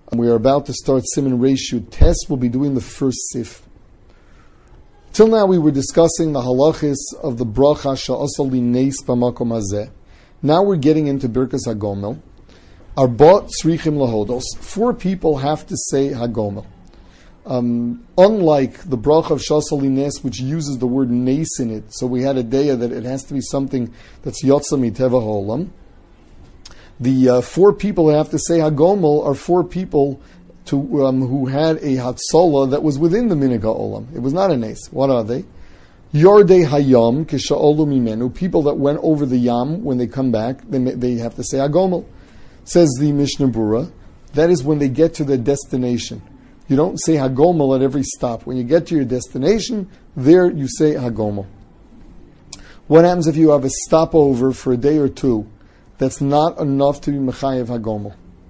We are about to start Siman Reish Yud Tes. We'll be doing the first sif. Till now we were discussing the halachis of the bracha she'asal li neis b'makom hazeh. Now we're getting into Birkas HaGomel. Arba tzrichim lahodos. 4 people have to say HaGomel. Unlike the bracha of she'asal li neis, which uses the word neis in it, so we had a daya that it has to be something that's yotza miteva ha'olam. The 4 people who have to say HaGomel are 4 people who had a Hatzalah that was within the Minig HaOlam. It was not a Nes. What are they? Yordei Hayam Kisha'olu Mimenu. People that went over the Yam, when they come back, they have to say HaGomel. Says the Mishnah Berurah, that is when they get to their destination. You don't say HaGomel at every stop. When you get to your destination, there you say HaGomel. What happens if you have a stopover for a day or 2? That's not enough to be Mechayev HaGomel.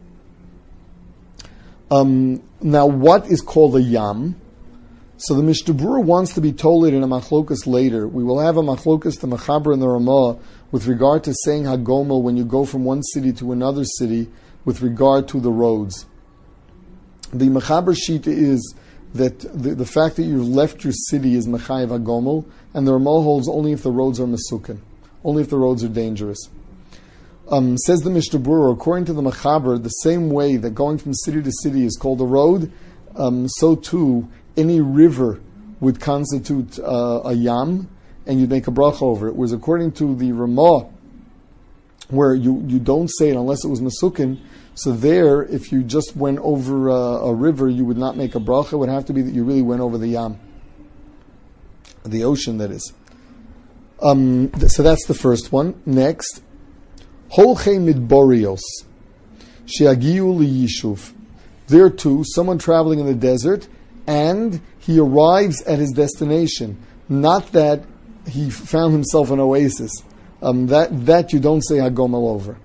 Now, what is called a Yam? So the Mishnah Berurah wants to be told it in a Machlokas later. We will have a Machlokas, the Mechaber and the Ramah, with regard to saying HaGomel when you go from one city to another city, with regard to the roads. The Mechaber Shita is that the fact that you've left your city is Mechayev HaGomel, and the Ramah holds only if the roads are Mesukin, only if the roads are dangerous. Says the Mishnah Berurah, according to the Mechaber, the same way that going from city to city is called a road, so too any river would constitute a yam, and you'd make a bracha over it. Whereas according to the Ramah, where you don't say it unless it was Mesukin, so there, if you just went over a river, you would not make a bracha. It would have to be that you really went over the yam, the ocean, that is. So that's the first one. Next, Holchei midborios, sheagiu liyishuv. There too, someone traveling in the desert, and he arrives at his destination. Not that he found himself an oasis. That you don't say HaGomel over.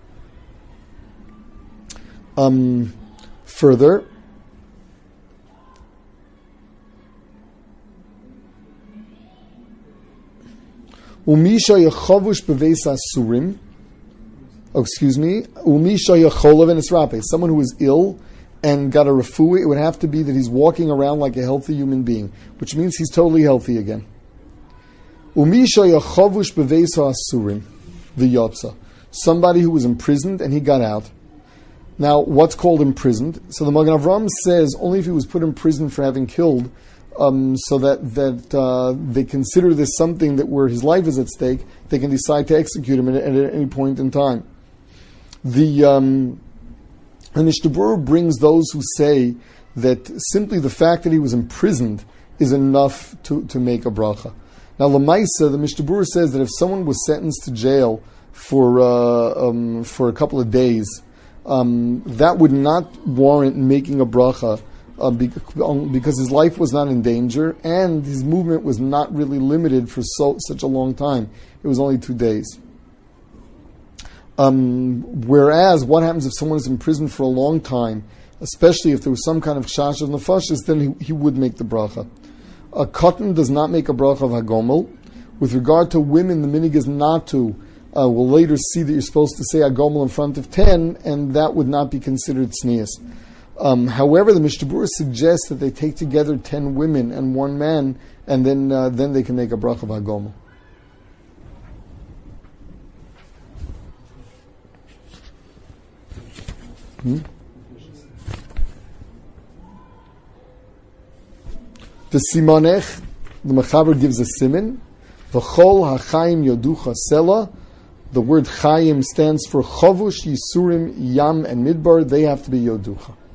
Further, umisha yechavush beveis asurim. Umisha yacholav and Isrape. Someone who is ill and got a refuah, it would have to be that he's walking around like a healthy human being, which means he's totally healthy again. Umisha yachavush beveis ha'asurim, the yotza. Somebody who was imprisoned and he got out. Now, what's called imprisoned? So the Magen Avraham says only if he was put in prison for having killed, so that they consider this something that where his life is at stake, they can decide to execute him at any point in time. The Mishnah Berurah brings those who say that simply the fact that he was imprisoned is enough to make a bracha. Now, Lamaisa, the Mishnah Berurah says that if someone was sentenced to jail for a couple of days, that would not warrant making a bracha, because his life was not in danger and his movement was not really limited for such a long time. It was only 2 days. Whereas, what happens if someone is in prison for a long time, especially if there was some kind of chash of nefashis, then he would make the bracha. A cotton does not make a bracha of HaGomel. With regard to women, the minig is not to. We'll later see that you're supposed to say HaGomel in front of 10, and that would not be considered tznius. However, the Mishnah Berurah suggests that they take together 10 women and 1 man, and then they can make a bracha of HaGomel. The Simonech, the Mechaber gives a siman. V'chol ha'chaim yoducha sela. The word chayim stands for chavush, yisurim, yam, and midbar. They have to be yoducha.